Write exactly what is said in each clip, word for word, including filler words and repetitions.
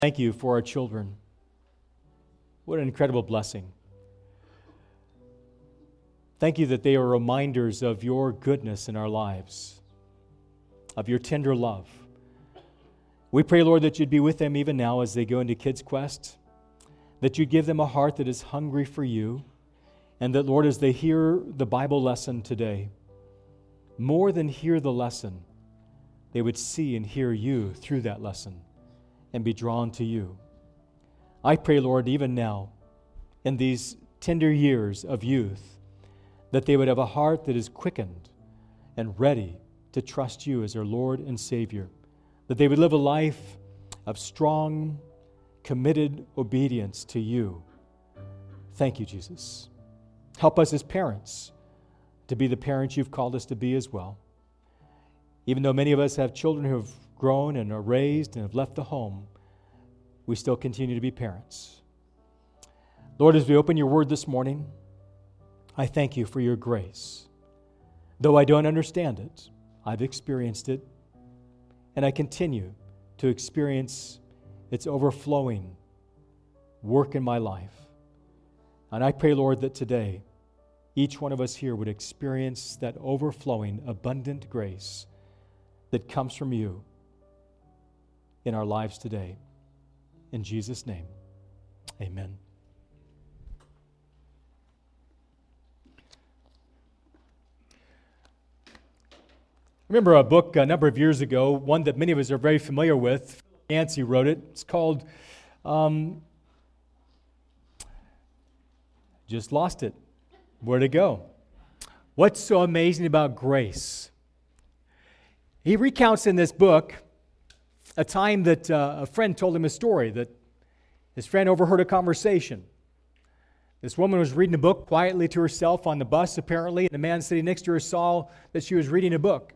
Thank you for our children. What an incredible blessing. Thank you that they are reminders of your goodness in our lives, of your tender love. We pray, Lord, that you'd be with them even now as they go into Kids Quest, that you'd give them a heart that is hungry for you, and that, Lord, as they hear the Bible lesson today, more than hear the lesson, they would see and hear you through that lesson and be drawn to you. I pray, Lord, even now, in these tender years of youth, that they would have a heart that is quickened and ready to trust you as their Lord and Savior, that they would live a life of strong, committed obedience to you. Thank you, Jesus. Help us as parents to be the parents you've called us to be as well. Even though many of us have children who have grown and are raised and have left the home, we still continue to be parents. Lord, as we open your word this morning, I thank you for your grace. Though I don't understand it, I've experienced it, and I continue to experience its overflowing work in my life. And I pray, Lord, that today, each one of us here would experience that overflowing, abundant grace that comes from you in our lives today. In Jesus' name, amen. I remember a book a number of years ago, one that many of us are very familiar with. Yancey wrote it. It's called, um, just lost it. Where'd it go? What's so amazing about grace? He recounts in this book a time that uh, a friend told him a story, that his friend overheard a conversation. This woman was reading a book quietly to herself on the bus, apparently, and the man sitting next to her saw that she was reading a book.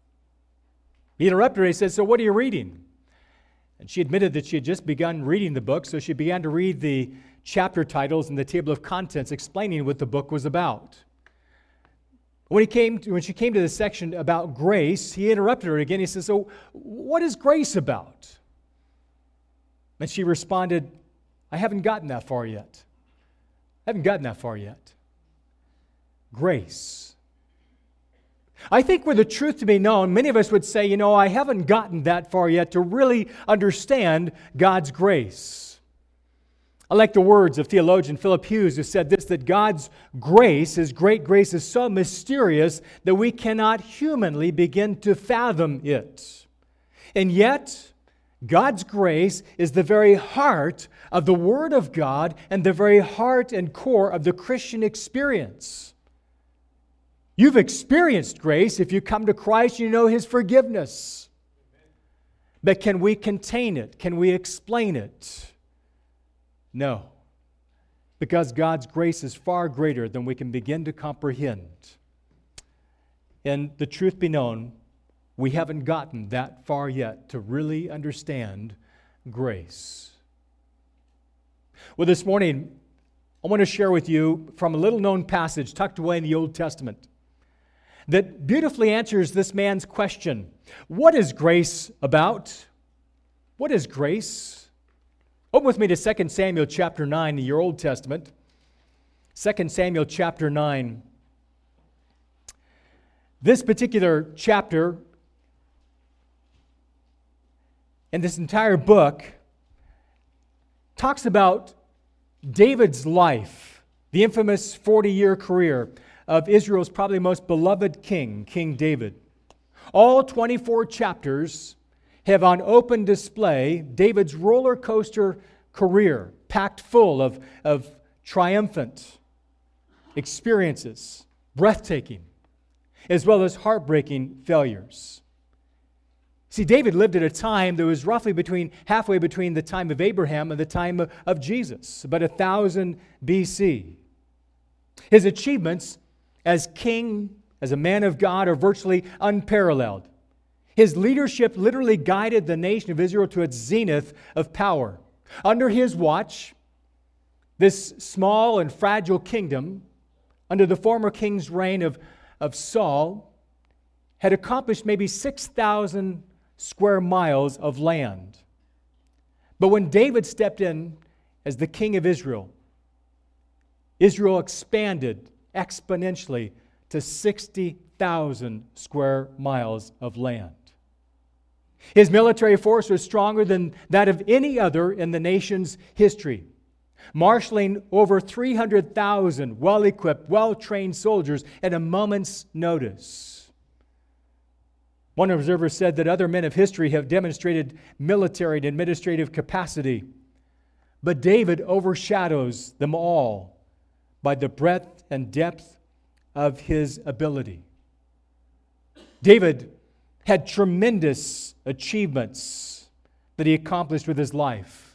He interrupted her. He said, "So what are you reading?" And she admitted that she had just begun reading the book, so she began to read the chapter titles and the table of contents explaining what the book was about. When he came to, when she came to the section about grace, he interrupted her again. He said, "So what is grace about?" And she responded, "I haven't gotten that far yet. I haven't gotten that far yet." Grace. I think were the truth to be known, many of us would say, you know, I haven't gotten that far yet to really understand God's grace. I like the words of theologian Philip Hughes, who said this, that God's grace, His great grace, is so mysterious that we cannot humanly begin to fathom it. And yet, God's grace is the very heart of the Word of God and the very heart and core of the Christian experience. You've experienced grace if you come to Christ, you know His forgiveness. But can we contain it? Can we explain it? No. Because God's grace is far greater than we can begin to comprehend. And the truth be known, we haven't gotten that far yet to really understand grace. Well, this morning, I want to share with you from a little-known passage tucked away in the Old Testament that beautifully answers this man's question. What is grace about? What is grace? Open with me to Second Samuel chapter nine in your Old Testament. Second Samuel chapter nine. This particular chapter and this entire book talks about David's life, the infamous forty-year career of Israel's probably most beloved king, King David. All twenty-four chapters have on open display David's roller coaster career, packed full of, of triumphant experiences, breathtaking, as well as heartbreaking failures. See, David lived at a time that was roughly between halfway between the time of Abraham and the time of, of Jesus, about one thousand B C. His achievements as king, as a man of God, are virtually unparalleled. His leadership literally guided the nation of Israel to its zenith of power. Under his watch, this small and fragile kingdom, under the former king's reign of, of Saul, had accomplished maybe six thousand square miles of land. But when David stepped in as the king of Israel, Israel expanded exponentially to sixty thousand square miles of land. His military force was stronger than that of any other in the nation's history, marshaling over three hundred thousand well-equipped, well-trained soldiers at a moment's notice. One observer said that other men of history have demonstrated military and administrative capacity, but David overshadows them all by the breadth and depth of his ability. David had tremendous achievements that he accomplished with his life.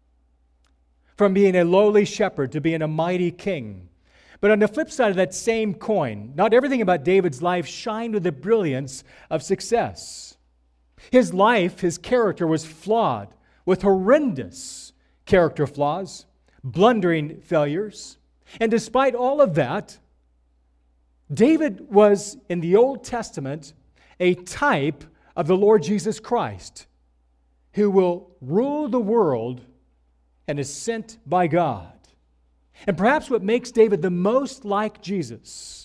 From being a lowly shepherd to being a mighty king. But on the flip side of that same coin, not everything about David's life shined with the brilliance of success. His life, his character was flawed with horrendous character flaws, blundering failures. And despite all of that, David was, in the Old Testament, a type of the Lord Jesus Christ, who will rule the world and is sent by God. And perhaps what makes David the most like Jesus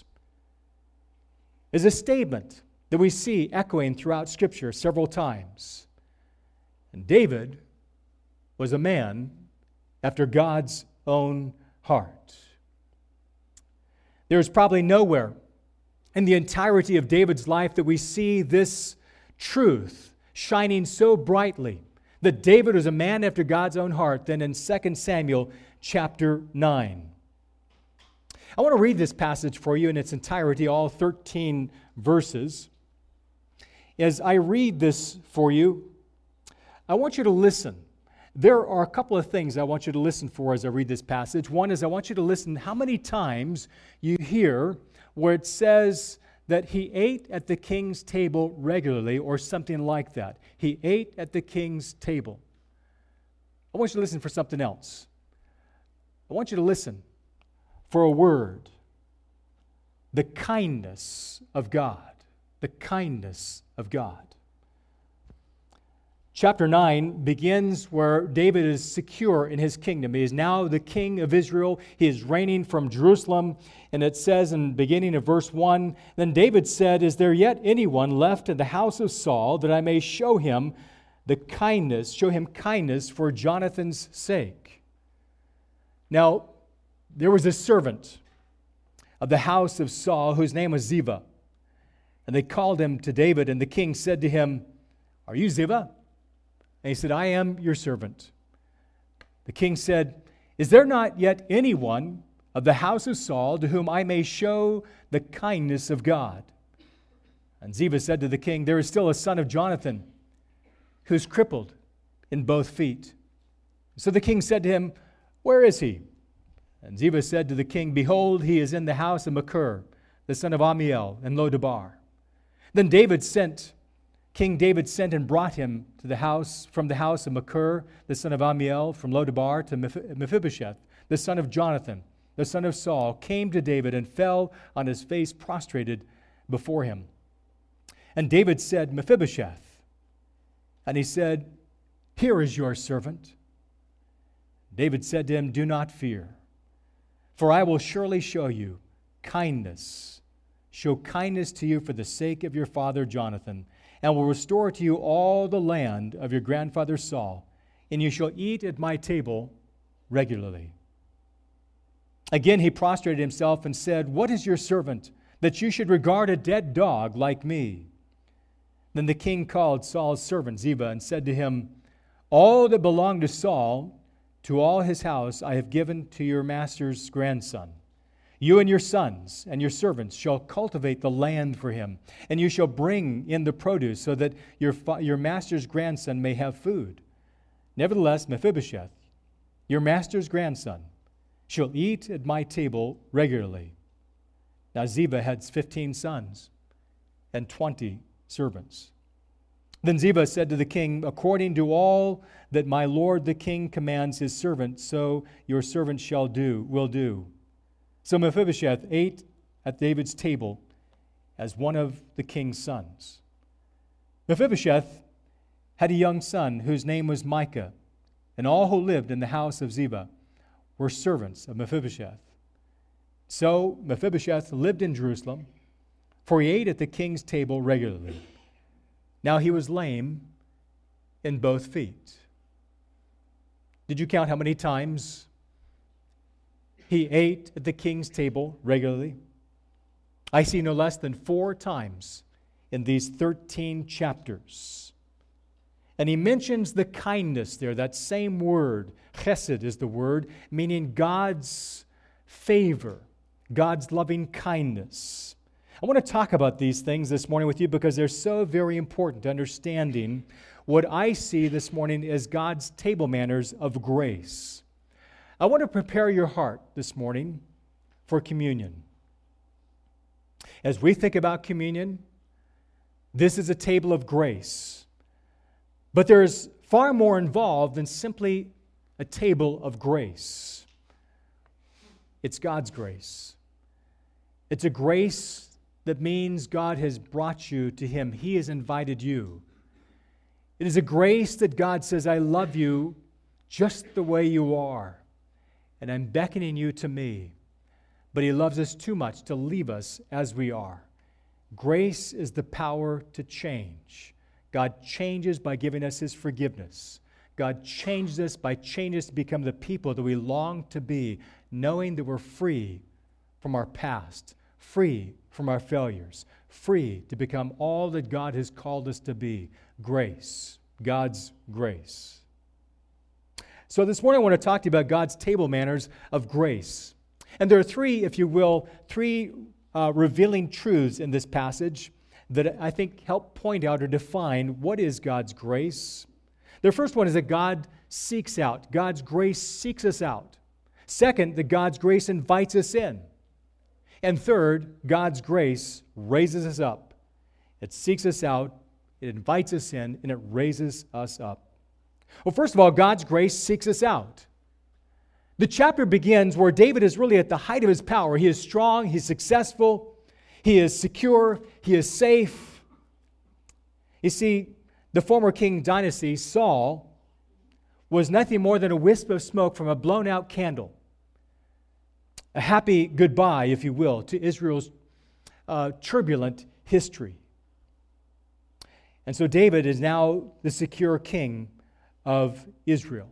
is a statement that we see echoing throughout Scripture several times. And David was a man after God's own heart. There is probably nowhere in the entirety of David's life that we see this truth shining so brightly that David was a man after God's own heart than in Second Samuel chapter nine. I want to read this passage for you in its entirety, all thirteen verses. As I read this for you, I want you to listen. There are a couple of things I want you to listen for as I read this passage. One is I want you to listen how many times you hear where it says that he ate at the king's table regularly or something like that. He ate at the king's table. I want you to listen for something else. I want you to listen for a word. The kindness of God. The kindness of God. Chapter nine begins where David is secure in his kingdom. He is now the king of Israel. He is reigning from Jerusalem. And it says in the beginning of verse one, Then David said, Is there yet anyone left in the house of Saul that I may show him the kindness, show him kindness for Jonathan's sake? Now, there was a servant of the house of Saul whose name was Ziba. And they called him to David, and the king said to him, Are you Ziba? And he said, I am your servant. The king said, Is there not yet anyone of the house of Saul to whom I may show the kindness of God? And Ziba said to the king, There is still a son of Jonathan who is crippled in both feet. So the king said to him, Where is he? And Ziba said to the king, Behold, he is in the house of Machir, the son of Ammiel, in Lodabar. Then David sent King David sent and brought him to the house from the house of Machir, the son of Ammiel, from Lodabar, to Mephibosheth, the son of Jonathan, the son of Saul, came to David and fell on his face prostrated before him. And David said, Mephibosheth. And he said, Here is your servant. David said to him, Do not fear, for I will surely show you kindness. Show kindness to you for the sake of your father Jonathan, and will restore to you all the land of your grandfather Saul, and you shall eat at my table regularly. Again he prostrated himself and said, What is your servant, that you should regard a dead dog like me? Then the king called Saul's servant Ziba and said to him, All that belonged to Saul, to all his house, I have given to your master's grandson. You and your sons and your servants shall cultivate the land for him, and you shall bring in the produce so that your, fa- your master's grandson may have food. Nevertheless, Mephibosheth, your master's grandson, shall eat at my table regularly. Now Ziba had fifteen sons and twenty servants. Then Ziba said to the king, According to all that my lord the king commands his servant, so your servant shall do, will do. So Mephibosheth ate at David's table as one of the king's sons. Mephibosheth had a young son whose name was Micah, and all who lived in the house of Ziba were servants of Mephibosheth. So Mephibosheth lived in Jerusalem, for he ate at the king's table regularly. Now he was lame in both feet. Did you count how many times he ate at the king's table regularly? I see no less than four times in these thirteen chapters. And he mentions the kindness there, that same word, chesed is the word, meaning God's favor, God's loving kindness. I want to talk about these things this morning with you because they're so very important to understanding what I see this morning as God's table manners of grace. I want to prepare your heart this morning for communion. As we think about communion, this is a table of grace. But there's far more involved than simply a table of grace. It's God's grace. It's a grace that means God has brought you to Him. He has invited you. It is a grace that God says, I love you just the way you are, and I'm beckoning you to me. But He loves us too much to leave us as we are. Grace is the power to change. God changes by giving us His forgiveness. God changes us by changing us to become the people that we long to be, knowing that we're free from our past, free from our failures, free to become all that God has called us to be. Grace, God's grace. So this morning I want to talk to you about God's table manners of grace. And there are three, if you will, three uh, revealing truths in this passage that I think help point out or define what is God's grace. The first one is that God seeks out. God's grace seeks us out. Second, that God's grace invites us in. And third, God's grace raises us up. It seeks us out, it invites us in, and it raises us up. Well, first of all, God's grace seeks us out. The chapter begins where David is really at the height of his power. He is strong, he's successful, he is secure, he is safe. You see, the former king dynasty, Saul, was nothing more than a wisp of smoke from a blown-out candle. A happy goodbye, if you will, to Israel's uh, turbulent history. And so David is now the secure king of Israel.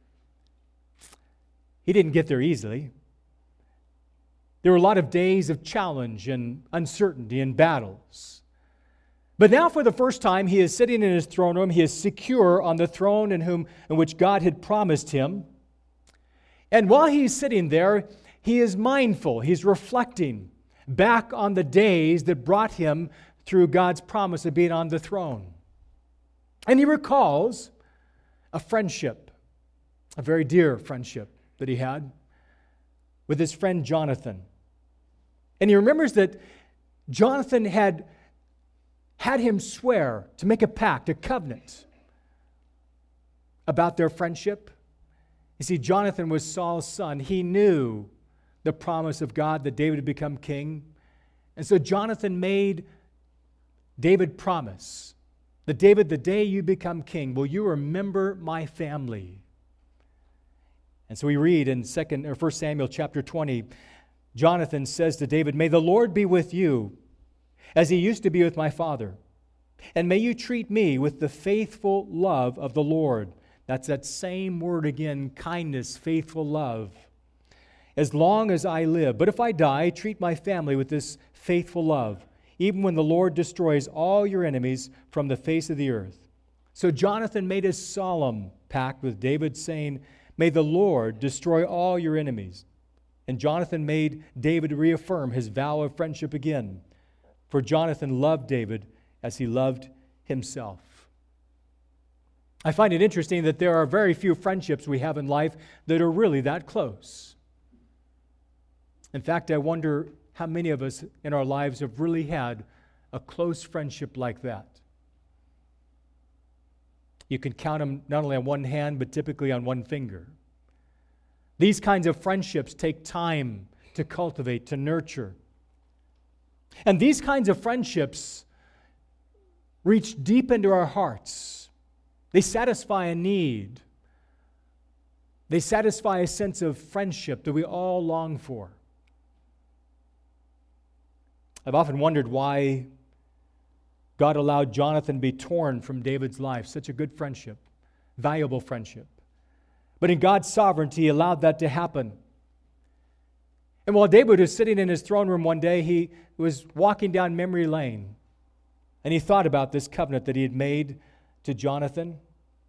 He didn't get there easily. There were a lot of days of challenge and uncertainty and battles. But now for the first time, he is sitting in his throne room. He is secure on the throne in, whom, in which God had promised him. And while he's sitting there, he is mindful. He's reflecting back on the days that brought him through God's promise of being on the throne. And he recalls a friendship, a very dear friendship that he had with his friend Jonathan. And he remembers that Jonathan had had him swear to make a pact, a covenant about their friendship. You see, Jonathan was Saul's son. He knew the promise of God that David would become king. And so Jonathan made David promise that, David, the day you become king, will you remember my family? And so we read in second or First Samuel chapter twenty, Jonathan says to David, may the Lord be with you as he used to be with my father. And may you treat me with the faithful love of the Lord. That's that same word again, kindness, faithful love. As long as I live. But if I die, treat my family with this faithful love, even when the Lord destroys all your enemies from the face of the earth. So Jonathan made a solemn pact with David, saying, may the Lord destroy all your enemies. And Jonathan made David reaffirm his vow of friendship again. For Jonathan loved David as he loved himself. I find it interesting that there are very few friendships we have in life that are really that close. In fact, I wonder how many of us in our lives have really had a close friendship like that. You can count them not only on one hand, but typically on one finger. These kinds of friendships take time to cultivate, to nurture. And these kinds of friendships reach deep into our hearts. They satisfy a need. They satisfy a sense of friendship that we all long for. I've often wondered why God allowed Jonathan to be torn from David's life. Such a good friendship, valuable friendship. But in God's sovereignty, He allowed that to happen. And while David was sitting in his throne room one day, he was walking down memory lane. And he thought about this covenant that he had made to Jonathan.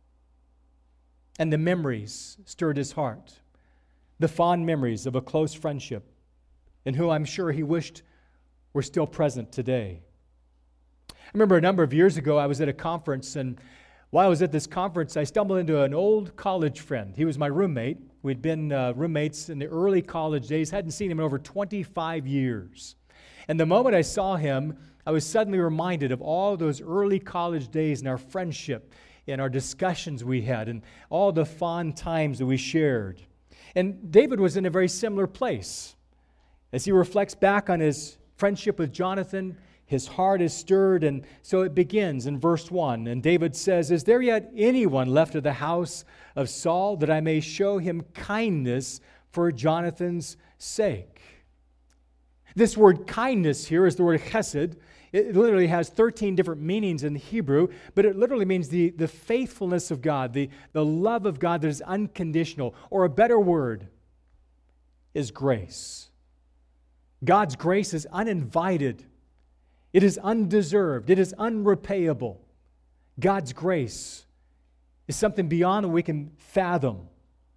And the memories stirred his heart. The fond memories of a close friendship, and who I'm sure he wished were still present today. I remember a number of years ago, I was at a conference, and while I was at this conference, I stumbled into an old college friend. He was my roommate. We'd been uh, roommates in the early college days, hadn't seen him in over twenty-five years. And the moment I saw him, I was suddenly reminded of all those early college days and our friendship and our discussions we had and all the fond times that we shared. And David was in a very similar place. As he reflects back on his friendship with Jonathan, his heart is stirred, and so it begins in verse one. And David says, "Is there yet anyone left of the house of Saul, that I may show him kindness for Jonathan's sake?" This word kindness here is the word chesed. It literally has thirteen different meanings in Hebrew, but it literally means the, the faithfulness of God, the, the love of God that is unconditional. Or a better word is grace. God's grace is uninvited. It is undeserved. It is unrepayable. God's grace is something beyond what we can fathom.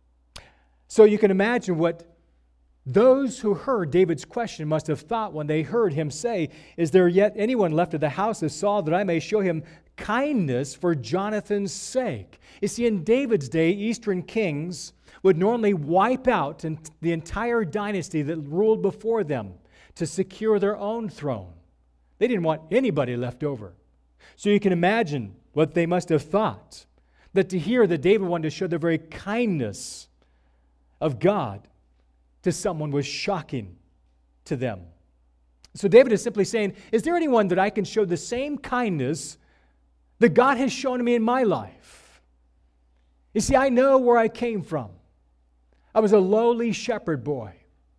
So you can imagine what those who heard David's question must have thought when they heard him say, "Is there yet anyone left of the house of Saul, that I may show him kindness for Jonathan's sake?" You see, in David's day, Eastern kings would normally wipe out the entire dynasty that ruled before them to secure their own throne. They didn't want anybody left over. So you can imagine what they must have thought, that to hear that David wanted to show the very kindness of God to someone was shocking to them. So David is simply saying, is there anyone that I can show the same kindness that God has shown to me in my life? You see, I know where I came from. I was a lowly shepherd boy.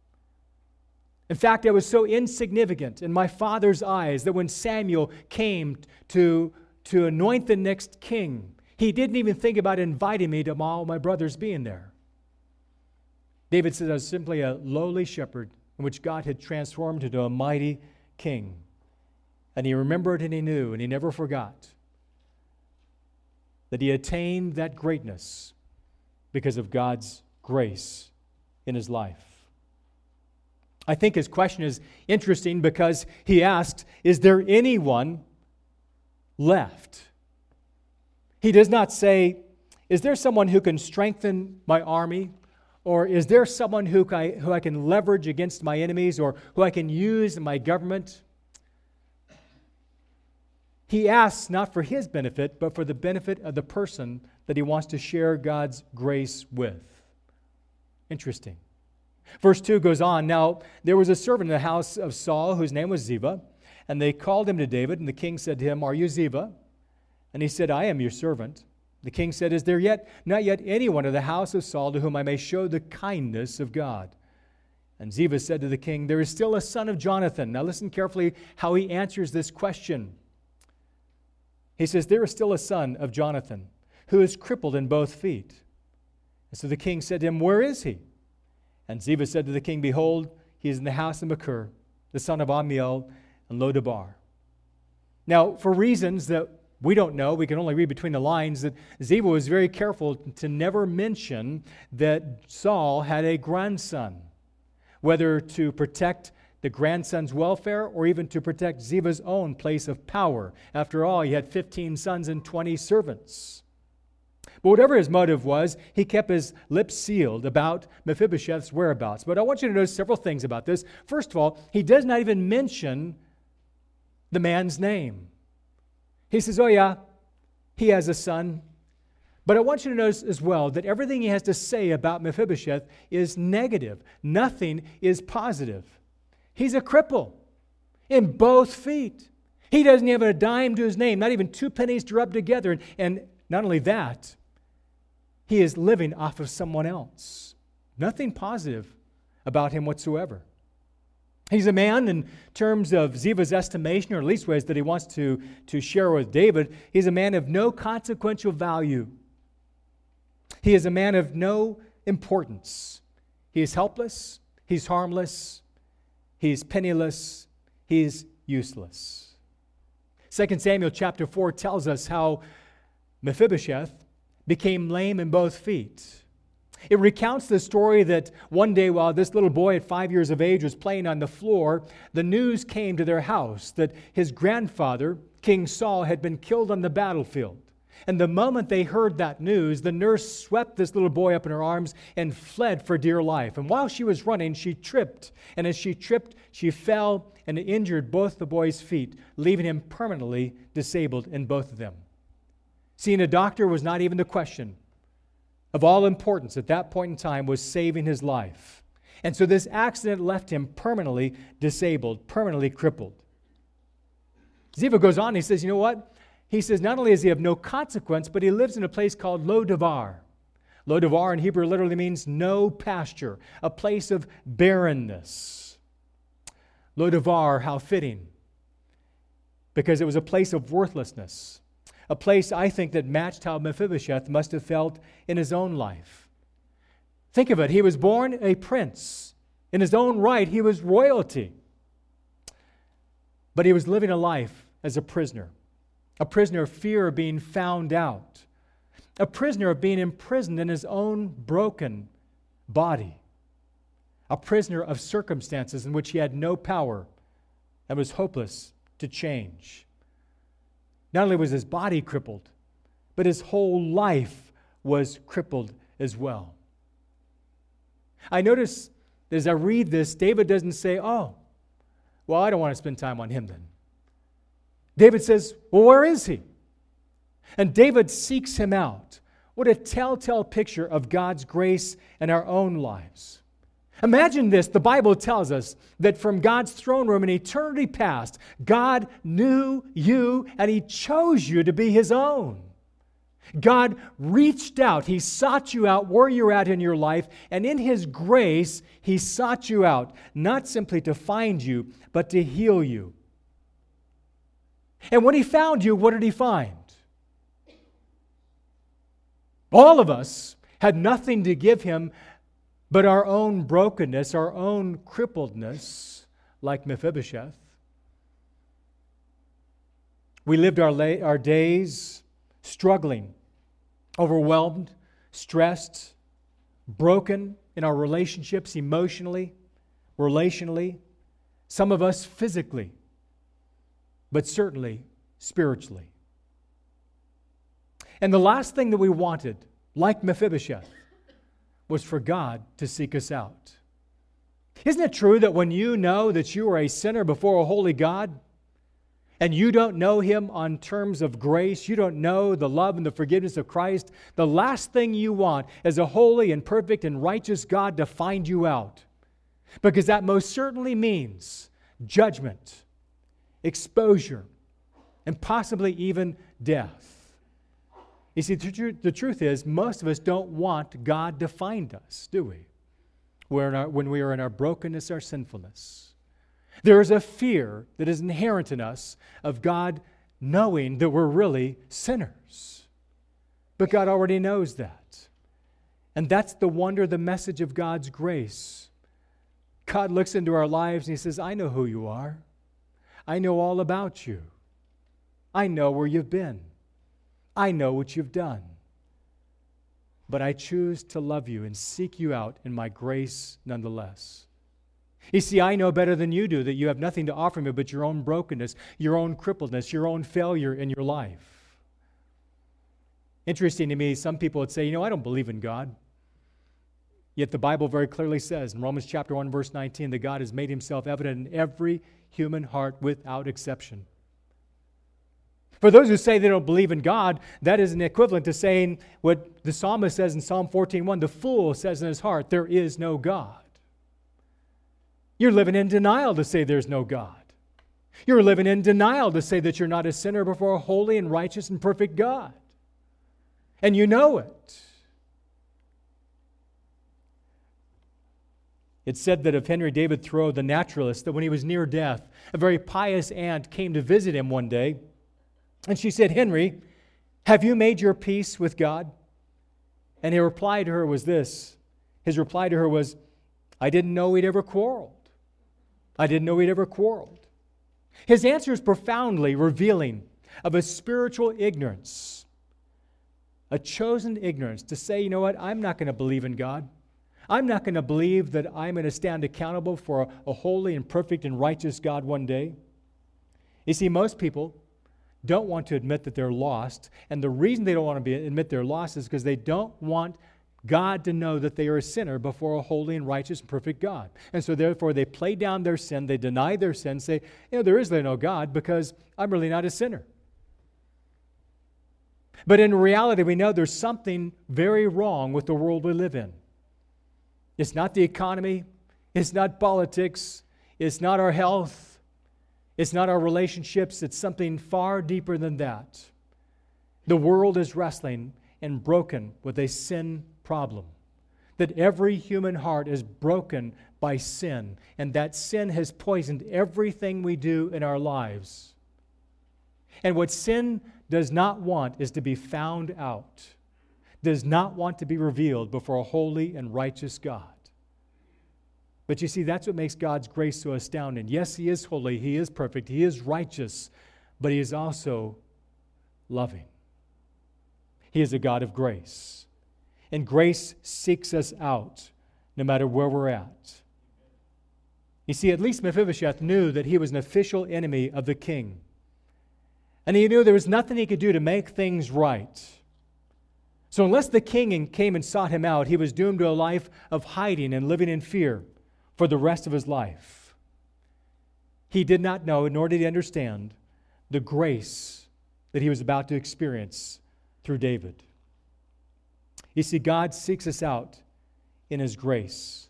In fact, I was so insignificant in my father's eyes that when Samuel came to, to anoint the next king, he didn't even think about inviting me to all my brothers being there. David says I was simply a lowly shepherd in which God had transformed into a mighty king. And he remembered and he knew and he never forgot that he attained that greatness because of God's grace in his life. I think his question is interesting because he asked, is there anyone left? He does not say, is there someone who can strengthen my army? Or is there someone who I, who I can leverage against my enemies or who I can use in my government? He asks not for his benefit, but for the benefit of the person that he wants to share God's grace with. Interesting. Verse two goes on, "Now there was a servant in the house of Saul whose name was Ziba, and they called him to David, and the king said to him, 'Are you Ziba?' And he said, 'I am your servant.' The king said, 'Is there yet not yet anyone of the house of Saul to whom I may show the kindness of God?' And Ziba said to the king, 'There is still a son of Jonathan.'" Now listen carefully how he answers this question. He says, "There is still a son of Jonathan who is crippled in both feet." And so the king said to him, "Where is he?" And Ziba said to the king, "Behold, he is in the house of Machir, the son of Ammiel, and Lodebar." Now, for reasons that we don't know, we can only read between the lines, that Ziba was very careful to never mention that Saul had a grandson, whether to protect the grandson's welfare or even to protect Ziba's own place of power. After all, he had fifteen sons and twenty servants. But whatever his motive was, he kept his lips sealed about Mephibosheth's whereabouts. But I want you to notice several things about this. First of all, he does not even mention the man's name. He says, oh yeah, he has a son. But I want you to notice as well that everything he has to say about Mephibosheth is negative. Nothing is positive. He's a cripple in both feet. He doesn't have a dime to his name, not even two pennies to rub together. And, and not only that, he is living off of someone else. Nothing positive about him whatsoever. He's a man, in terms of Ziva's estimation, or at least ways that he wants to, to share with David, he's a man of no consequential value. He is a man of no importance. He is helpless, he's harmless, he's penniless, he's useless. Second Samuel chapter four tells us how Mephibosheth became lame in both feet. It recounts the story that one day while this little boy at five years of age was playing on the floor, the news came to their house that his grandfather, King Saul, had been killed on the battlefield. And the moment they heard that news, the nurse swept this little boy up in her arms and fled for dear life. And while she was running, she tripped. And as she tripped, she fell and injured both the boy's feet, leaving him permanently disabled in both of them. Seeing a doctor was not even the question. Of all importance at that point in time was saving his life. And so this accident left him permanently disabled, permanently crippled. Ziva goes on, he says, you know what? He says not only is he of no consequence, but he lives in a place called Lo-Devar. Lo-Devar in Hebrew literally means no pasture, a place of barrenness. Lo-Devar, how fitting, because it was a place of worthlessness. A place, I think, that matched how Mephibosheth must have felt in his own life. Think of it. He was born a prince. In his own right, he was royalty. But he was living a life as a prisoner. A prisoner of fear of being found out. A prisoner of being imprisoned in his own broken body. A prisoner of circumstances in which he had no power and was hopeless to change. Not only was his body crippled, but his whole life was crippled as well. I notice as I read this, David doesn't say, oh, well, I don't want to spend time on him then. David says, well, where is he? And David seeks him out. What a telltale picture of God's grace in our own lives. Imagine this. The Bible tells us that from God's throne room in eternity past, God knew you and He chose you to be His own. God reached out. He sought you out where you're at in your life, and in His grace, He sought you out, not simply to find you, but to heal you. And when He found you, what did He find? All of us had nothing to give Him but our own brokenness, our own crippledness, like Mephibosheth. We lived our, la- our days struggling, overwhelmed, stressed, broken in our relationships emotionally, relationally, some of us physically, but certainly spiritually. And the last thing that we wanted, like Mephibosheth, was for God to seek us out. Isn't it true that when you know that you are a sinner before a holy God, and you don't know Him on terms of grace, you don't know the love and the forgiveness of Christ, the last thing you want is a holy and perfect and righteous God to find you out. Because that most certainly means judgment, exposure, and possibly even death. You see, the, tr- the truth is, most of us don't want God to find us, do we? We're in our, when we are in our brokenness, our sinfulness. There is a fear that is inherent in us of God knowing that we're really sinners. But God already knows that. And that's the wonder, the message of God's grace. God looks into our lives and He says, I know who you are. I know all about you. I know where you've been. I know what you've done. But I choose to love you and seek you out in my grace nonetheless. You see, I know better than you do that you have nothing to offer me but your own brokenness, your own crippledness, your own failure in your life. Interesting to me, some people would say, you know, I don't believe in God. Yet the Bible very clearly says in Romans chapter one, verse nineteen, that God has made Himself evident in every human heart without exception. For those who say they don't believe in God, that is an equivalent to saying what the psalmist says in Psalm fourteen one, the fool says in his heart, there is no God. You're living in denial to say there's no God. You're living in denial to say that you're not a sinner before a holy and righteous and perfect God. And you know it. It's said that of Henry David Thoreau, the naturalist, that when he was near death, a very pious aunt came to visit him one day, and she said, "Henry, have you made your peace with God?" And his reply to her was this. His reply to her was, "I didn't know we'd ever quarreled. I didn't know we'd ever quarreled." His answer is profoundly revealing of a spiritual ignorance, a chosen ignorance to say, you know what, I'm not going to believe in God. I'm not going to believe that I'm going to stand accountable for a, a holy and perfect and righteous God one day. You see, most people don't want to admit that they're lost, and the reason they don't want to be, admit they're lost is because they don't want God to know that they are a sinner before a holy and righteous and perfect God. And so therefore they play down their sin, they deny their sin, say, you know, there is no God because I'm really not a sinner. But in reality, we know there's something very wrong with the world we live in. It's not the economy, it's not politics, it's not our health, it's not our relationships, it's something far deeper than that. The world is wrestling and broken with a sin problem. That every human heart is broken by sin, and that sin has poisoned everything we do in our lives. And what sin does not want is to be found out, does not want to be revealed before a holy and righteous God. But you see, that's what makes God's grace so astounding. Yes, He is holy, He is perfect, He is righteous, but He is also loving. He is a God of grace. And grace seeks us out no matter where we're at. You see, at least Mephibosheth knew that he was an official enemy of the king. And he knew there was nothing he could do to make things right. So unless the king came and sought him out, he was doomed to a life of hiding and living in fear for the rest of his life. He did not know, nor did he understand, the grace that he was about to experience through David. You see, God seeks us out in His grace.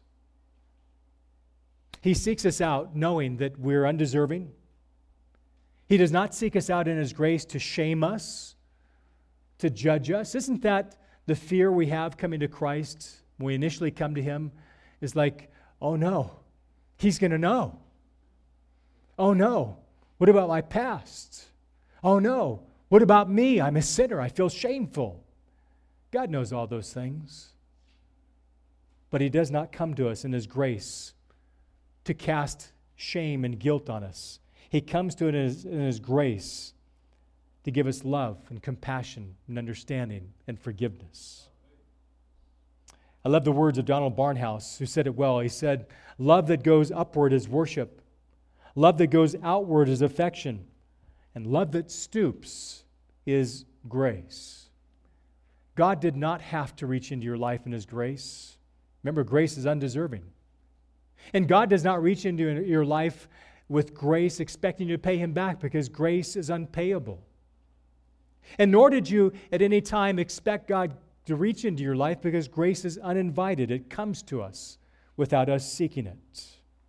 He seeks us out knowing that we're undeserving. He does not seek us out in His grace to shame us, to judge us. Isn't that the fear we have coming to Christ when we initially come to Him? Is like, oh no, He's going to know. Oh no, what about my past? Oh no, what about me? I'm a sinner. I feel shameful. God knows all those things. But He does not come to us in His grace to cast shame and guilt on us. He comes to it in His, in His grace to give us love and compassion and understanding and forgiveness. I love the words of Donald Barnhouse, who said it well. He said, "Love that goes upward is worship. Love that goes outward is affection. And love that stoops is grace." God did not have to reach into your life in His grace. Remember, grace is undeserving. And God does not reach into your life with grace expecting you to pay Him back, because grace is unpayable. And nor did you at any time expect God to reach into your life, because grace is uninvited. It comes to us without us seeking it.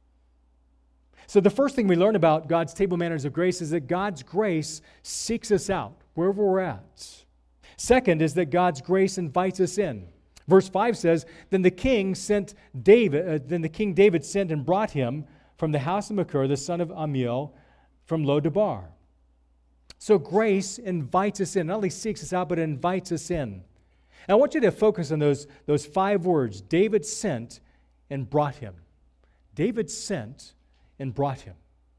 So the first thing we learn about God's table manners of grace is that God's grace seeks us out wherever we're at. Second is that God's grace invites us in. Verse five says, Then the king sent David, uh, then the king David sent and brought him from the house of Machir, the son of Ammiel, from Lo-debar. So grace invites us in. Not only seeks us out, but it invites us in. And I want you to focus on those, those five words. David sent and brought him. David sent and brought him.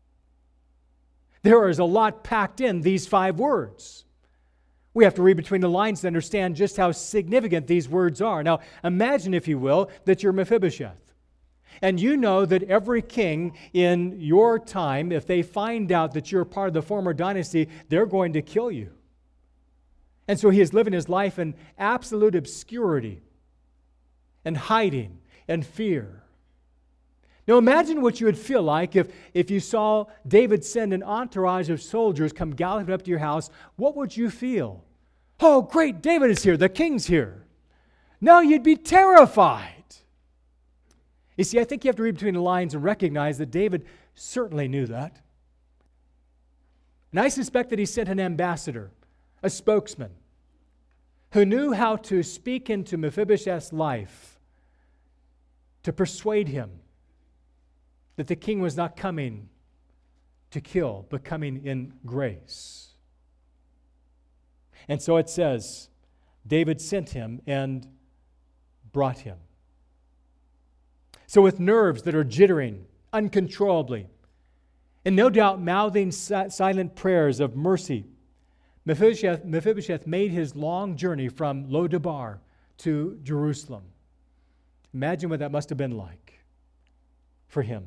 There is a lot packed in these five words. We have to read between the lines to understand just how significant these words are. Now, imagine, if you will, that you're Mephibosheth. And you know that every king in your time, if they find out that you're part of the former dynasty, they're going to kill you. And so he is living his life in absolute obscurity and hiding and fear. Now imagine what you would feel like if, if you saw David send an entourage of soldiers come galloping up to your house. What would you feel? Oh, great, David is here, the king's here. No, you'd be terrified. You see, I think you have to read between the lines and recognize that David certainly knew that. And I suspect that he sent an ambassador, a spokesman, who knew how to speak into Mephibosheth's life to persuade him that the king was not coming to kill, but coming in grace. And so it says, David sent him and brought him. So with nerves that are jittering uncontrollably, and no doubt mouthing si- silent prayers of mercy, Mephibosheth, Mephibosheth made his long journey from Lo-debar to Jerusalem. Imagine what that must have been like for him.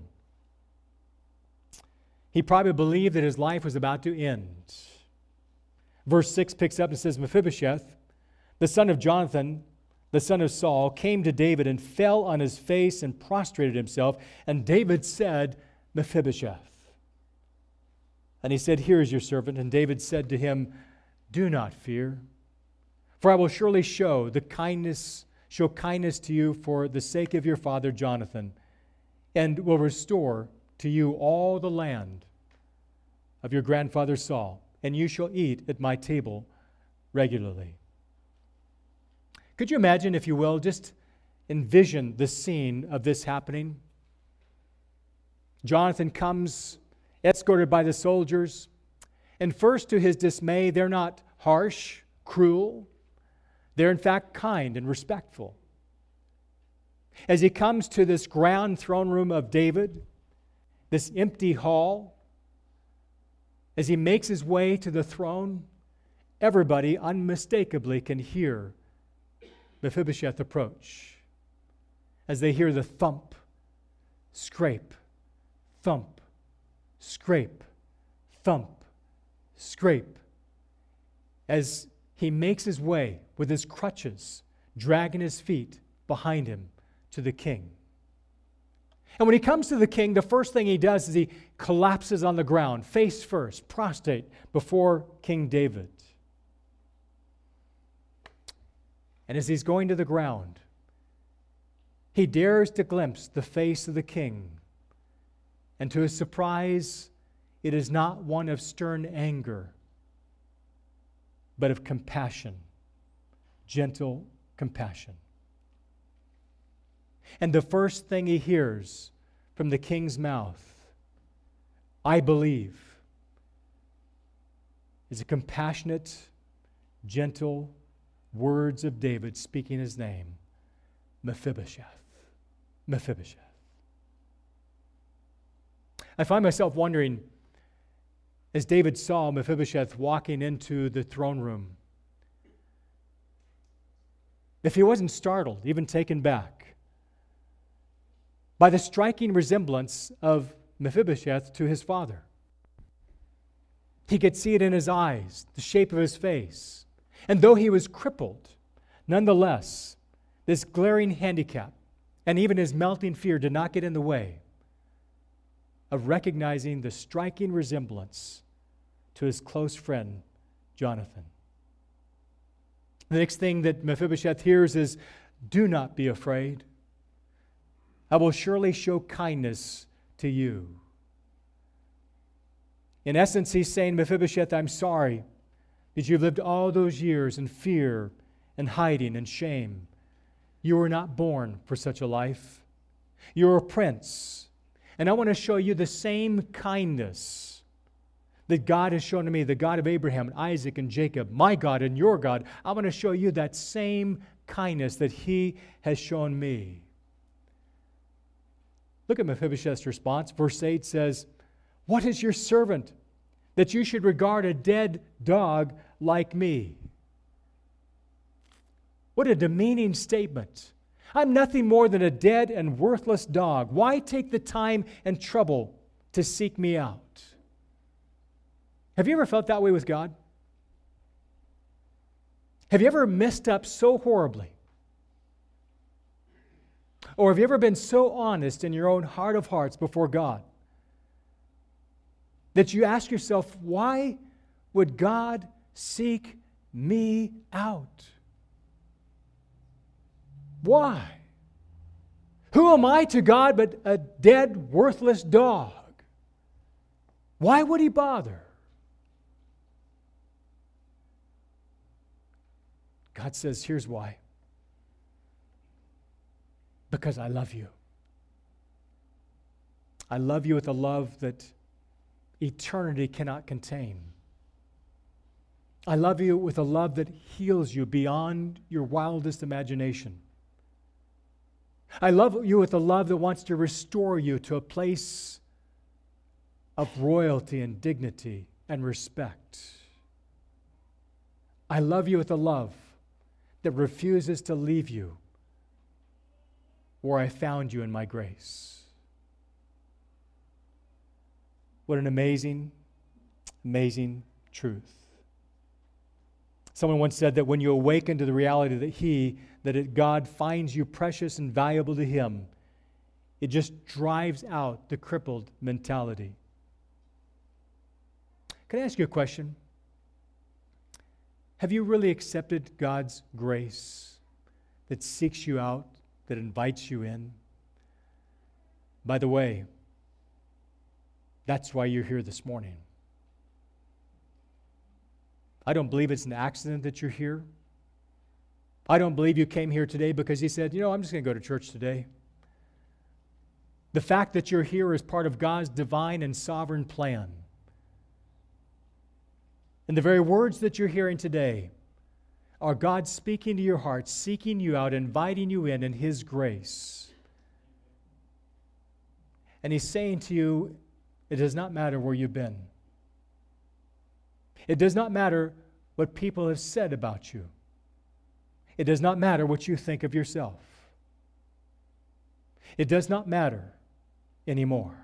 He probably believed that his life was about to end. Verse six picks up and says, Mephibosheth, the son of Jonathan, the son of Saul, came to David and fell on his face and prostrated himself. And David said, Mephibosheth. And he said, Here is your servant. And David said to him, Do not fear, for I will surely show the kindness, show kindness to you for the sake of your father Jonathan, and will restore to you all the land of your grandfather Saul, and you shall eat at my table regularly. Could you imagine, if you will, just envision the scene of this happening? Jonathan comes, escorted by the soldiers, and first to his dismay, they're not harsh, cruel. They're in fact kind and respectful. As he comes to this grand throne room of David, this empty hall, as he makes his way to the throne, everybody unmistakably can hear Mephibosheth approach. As they hear the thump, scrape, thump, scrape, thump, scrape. As he makes his way with his crutches, dragging his feet behind him to the king. And when he comes to the king, the first thing he does is he collapses on the ground, face first, prostrate before King David. And as he's going to the ground, he dares to glimpse the face of the king. And to his surprise, it is not one of stern anger, but of compassion, gentle compassion. And the first thing he hears from the king's mouth, I believe, is a compassionate, gentle words of David speaking his name, Mephibosheth, Mephibosheth. I find myself wondering, as David saw Mephibosheth walking into the throne room, if he wasn't startled, even taken back, by the striking resemblance of Mephibosheth to his father. He could see it in his eyes, the shape of his face. And though he was crippled, nonetheless, this glaring handicap and even his melting fear did not get in the way of recognizing the striking resemblance to his close friend, Jonathan. The next thing that Mephibosheth hears is, do not be afraid. I will surely show kindness to you. In essence, he's saying, Mephibosheth, I'm sorry that you've lived all those years in fear and hiding and shame. You were not born for such a life. You're a prince. And I want to show you the same kindness that God has shown to me, the God of Abraham, and Isaac, and Jacob, my God and your God. I want to show you that same kindness that he has shown me. Look at Mephibosheth's response. Verse eight says, what is your servant that you should regard a dead dog like me? What a demeaning statement. I'm nothing more than a dead and worthless dog. Why take the time and trouble to seek me out? Have you ever felt that way with God? Have you ever messed up so horribly? Or have you ever been so honest in your own heart of hearts before God that you ask yourself, why would God seek me out? Why? Who am I to God but a dead, worthless dog? Why would he bother? God says, here's why. Because I love you. I love you with a love that eternity cannot contain. I love you with a love that heals you beyond your wildest imagination. I love you with a love that wants to restore you to a place of royalty and dignity and respect. I love you with a love that refuses to leave you where I found you in my grace. What an amazing, amazing truth. Someone once said that when you awaken to the reality that He, that it, God finds you precious and valuable to Him, it just drives out the crippled mentality. Can I ask you a question? Have you really accepted God's grace that seeks you out, that invites you in? By the way, that's why you're here this morning. I don't believe it's an accident that you're here. I don't believe you came here today because He said, you know, I'm just going to go to church today. The fact that you're here is part of God's divine and sovereign plan. And the very words that you're hearing today are God speaking to your heart, seeking you out, inviting you in in His grace. And He's saying to you, it does not matter where you've been. It does not matter what people have said about you. It does not matter what you think of yourself. It does not matter anymore.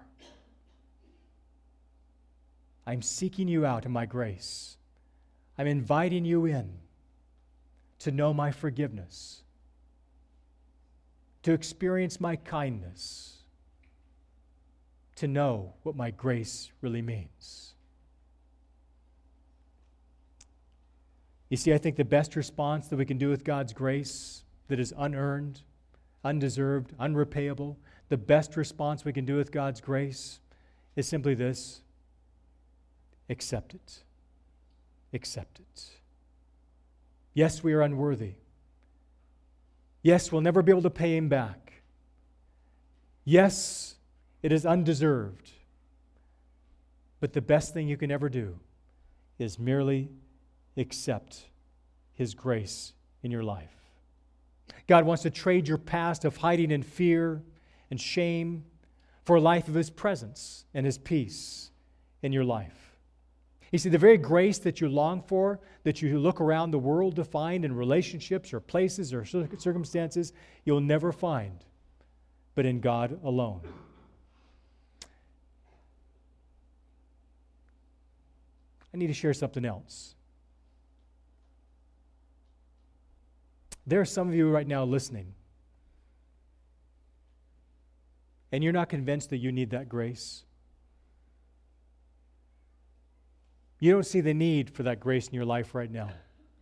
I'm seeking you out in my grace. I'm inviting you in to know my forgiveness, to experience my kindness, to know what my grace really means. You see, I think the best response that we can do with God's grace that is unearned, undeserved, unrepayable, the best response we can do with God's grace is simply this: accept it. Accept it. Yes, we are unworthy. Yes, we'll never be able to pay Him back. Yes, it is undeserved. But the best thing you can ever do is merely accept His grace in your life. God wants to trade your past of hiding in fear and shame for a life of His presence and His peace in your life. You see, the very grace that you long for, that you look around the world to find in relationships or places or circumstances, you'll never find, but in God alone. I need to share something else. There are some of you right now listening, and you're not convinced that you need that grace. You don't see the need for that grace in your life right now.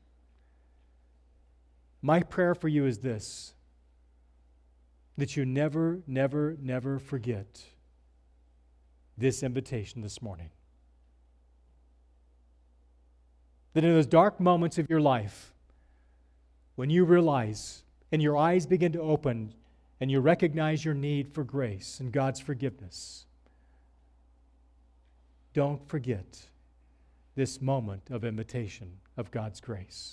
My prayer for you is this: that you never, never, never forget this invitation this morning. That in those dark moments of your life, when you realize and your eyes begin to open and you recognize your need for grace and God's forgiveness, don't forget this moment of invitation of God's grace.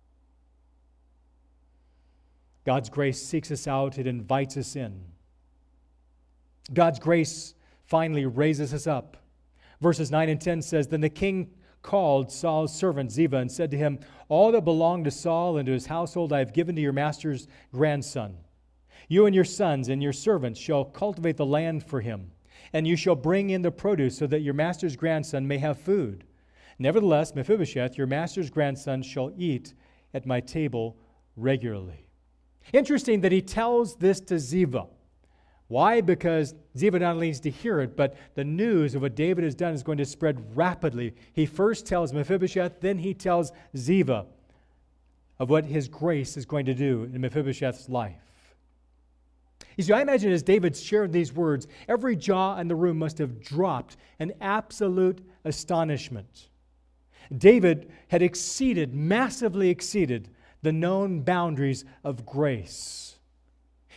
God's grace seeks us out, it invites us in. God's grace finally raises us up. Verses nine and ten says, Then the king called Saul's servant Ziba and said to him, All that belonged to Saul and to his household I have given to your master's grandson. You and your sons and your servants shall cultivate the land for him, and you shall bring in the produce so that your master's grandson may have food. Nevertheless, Mephibosheth, your master's grandson, shall eat at my table regularly. Interesting that he tells this to Ziba. Why? Because Ziba not only needs to hear it, but the news of what David has done is going to spread rapidly. He first tells Mephibosheth, then he tells Ziba of what his grace is going to do in Mephibosheth's life. You see, I imagine as David shared these words, every jaw in the room must have dropped in absolute astonishment. David had exceeded, massively exceeded, the known boundaries of grace.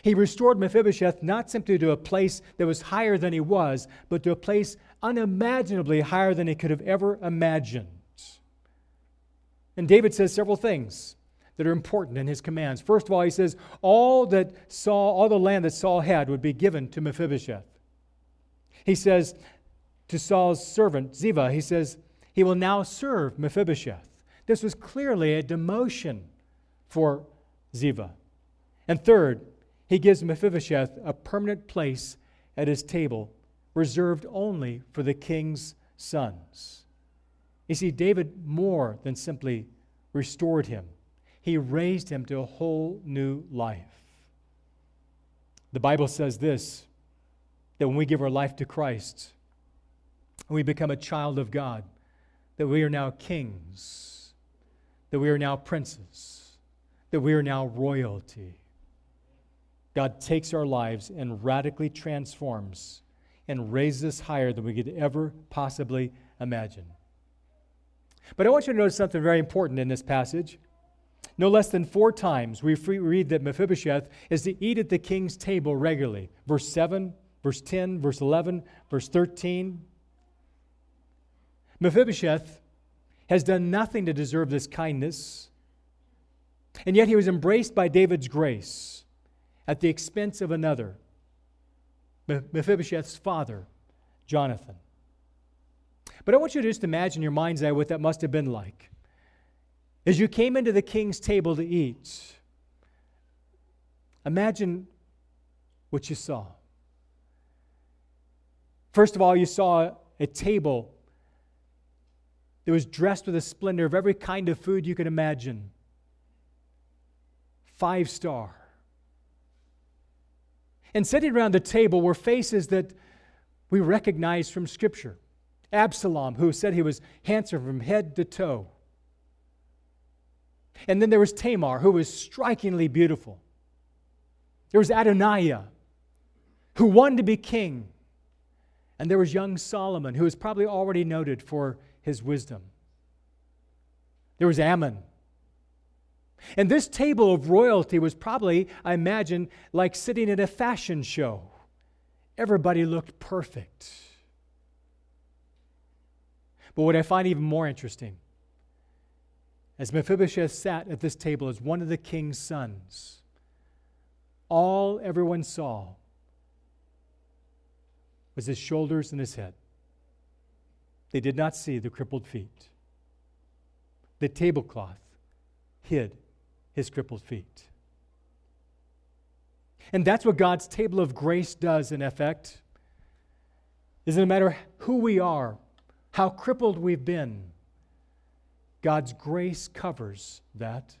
He restored Mephibosheth not simply to a place that was higher than he was, but to a place unimaginably higher than he could have ever imagined. And David says several things that are important in his commands. First of all, he says, all that Saul, all the land that Saul had would be given to Mephibosheth. He says to Saul's servant, Ziba, he says, he will now serve Mephibosheth. This was clearly a demotion for Ziba. And third, he gives Mephibosheth a permanent place at his table, reserved only for the king's sons. You see, David more than simply restored him. He raised him to a whole new life. The Bible says this, that when we give our life to Christ, and we become a child of God, that we are now kings, that we are now princes, that we are now royalty. God takes our lives and radically transforms and raises us higher than we could ever possibly imagine. But I want you to notice something very important in this passage. No less than four times we read that Mephibosheth is to eat at the king's table regularly. Verse seven, verse ten, verse eleven, verse thirteen. Mephibosheth has done nothing to deserve this kindness, and yet he was embraced by David's grace at the expense of another, Mephibosheth's father, Jonathan. But I want you to just imagine in your mind's eye what that must have been like. As you came into the king's table to eat, imagine what you saw. First of all, you saw a table that was dressed with a splendor of every kind of food you could imagine. Five star. And sitting around the table were faces that we recognize from Scripture. Absalom, who said he was handsome from head to toe. And then there was Tamar, who was strikingly beautiful. There was Adoniah, who wanted to be king. And there was young Solomon, who was probably already noted for his wisdom. There was Ammon. And this table of royalty was probably, I imagine, like sitting at a fashion show. Everybody looked perfect. But what I find even more interesting, as Mephibosheth sat at this table as one of the king's sons, all everyone saw was his shoulders and his head. They did not see the crippled feet. The tablecloth hid his crippled feet. And that's what God's table of grace does in effect. Is no matter who we are, how crippled we've been, God's grace covers that.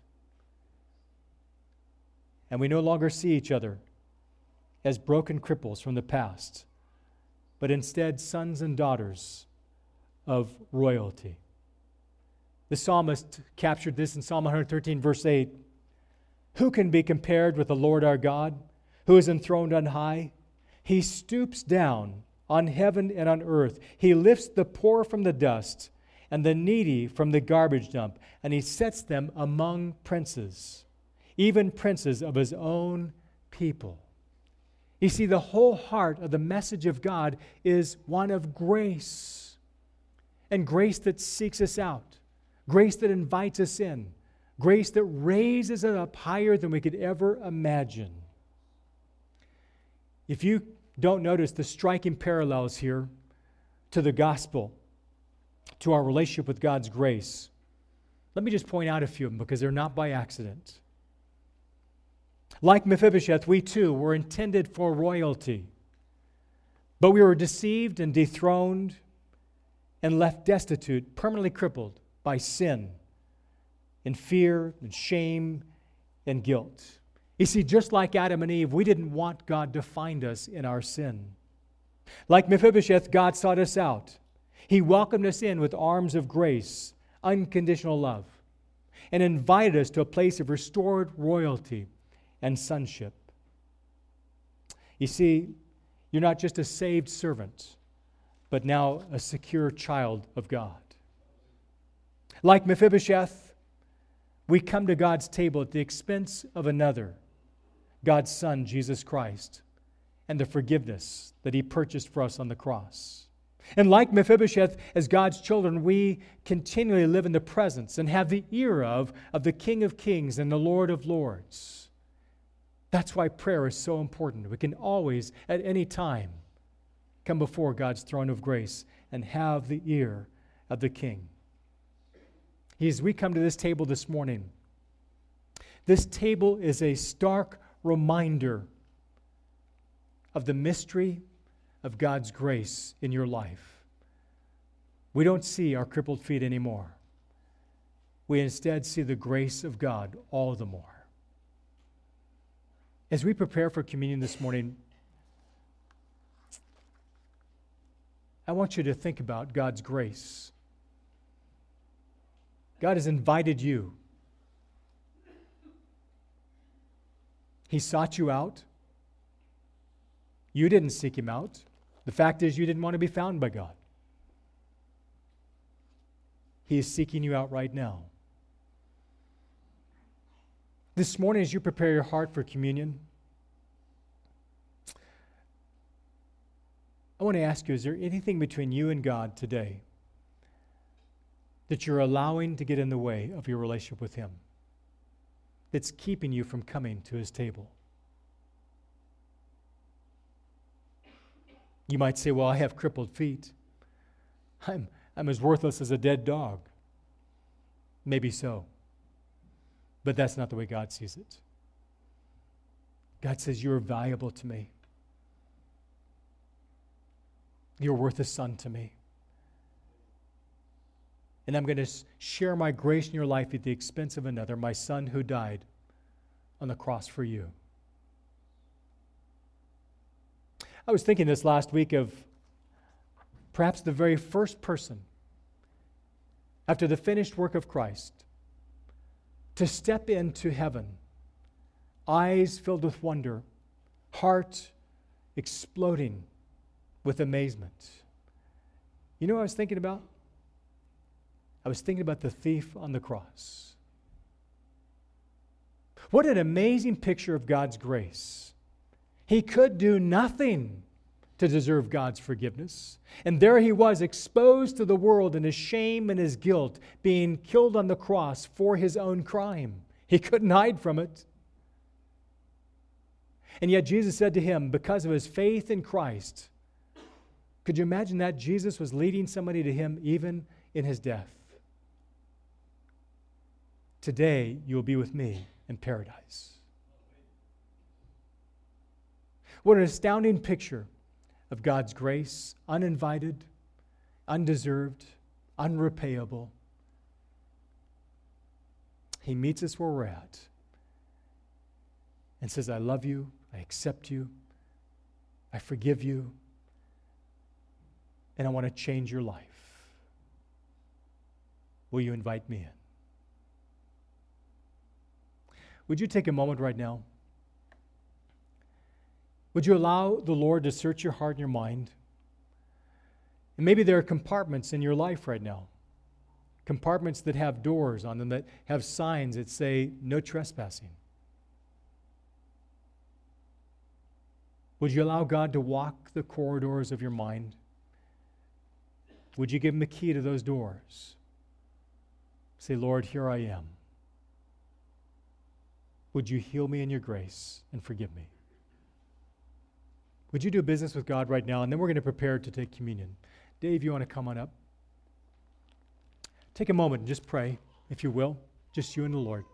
And we no longer see each other as broken cripples from the past, but instead sons and daughters of royalty. The psalmist captured this in Psalm one thirteen, verse eight. Who can be compared with the Lord our God, who is enthroned on high? He stoops down on heaven and on earth. He lifts the poor from the dust and the needy from the garbage dump, and he sets them among princes, even princes of his own people. You see, the whole heart of the message of God is one of grace, and grace that seeks us out, grace that invites us in, grace that raises us up higher than we could ever imagine. If you don't notice the striking parallels here to the gospel, to our relationship with God's grace, let me just point out a few of them because they're not by accident. Like Mephibosheth, we too were intended for royalty, but we were deceived and dethroned and left destitute, permanently crippled by sin and fear and shame and guilt. You see, just like Adam and Eve, we didn't want God to find us in our sin. Like Mephibosheth, God sought us out. He welcomed us in with arms of grace, unconditional love, and invited us to a place of restored royalty and sonship. You see, you're not just a saved servant, but now a secure child of God. Like Mephibosheth, we come to God's table at the expense of another, God's Son, Jesus Christ, and the forgiveness that He purchased for us on the cross. And like Mephibosheth, as God's children, we continually live in the presence and have the ear of, of the King of Kings and the Lord of Lords. That's why prayer is so important. We can always, at any time, come before God's throne of grace and have the ear of the King. As we come to this table this morning, this table is a stark reminder of the mystery of God's grace in your life. We don't see our crippled feet anymore. We instead see the grace of God all the more. As we prepare for communion this morning, I want you to think about God's grace. God has invited you. He sought you out. You didn't seek Him out. The fact is, you didn't want to be found by God. He is seeking you out right now. This morning, as you prepare your heart for communion, I want to ask you, is there anything between you and God today that you're allowing to get in the way of your relationship with Him, that's keeping you from coming to His table? You might say, well, I have crippled feet. I'm, I'm as worthless as a dead dog. Maybe so. But that's not the way God sees it. God says, you're valuable to me. You're worth a son to me. And I'm going to share my grace in your life at the expense of another, my son who died on the cross for you. I was thinking this last week of perhaps the very first person after the finished work of Christ to step into heaven, eyes filled with wonder, heart exploding with amazement. You know what I was thinking about? I was thinking about the thief on the cross. What an amazing picture of God's grace. He could do nothing to deserve God's forgiveness. And there he was, exposed to the world in his shame and his guilt, being killed on the cross for his own crime. He couldn't hide from it. And yet Jesus said to him, because of his faith in Christ, could you imagine that? Jesus was leading somebody to him even in his death. Today, you will be with me in paradise. What an astounding picture of God's grace, uninvited, undeserved, unrepayable. He meets us where we're at and says, I love you, I accept you, I forgive you, and I want to change your life. Will you invite me in? Would you take a moment right now? Would you allow the Lord to search your heart and your mind? And maybe there are compartments in your life right now. Compartments that have doors on them, that have signs that say, no trespassing. Would you allow God to walk the corridors of your mind? Would you give Him the key to those doors? Say, Lord, here I am. Would you heal me in your grace and forgive me? Would you do business with God right now? And then we're going to prepare to take communion. Dave, you want to come on up? Take a moment and just pray, if you will. Just you and the Lord.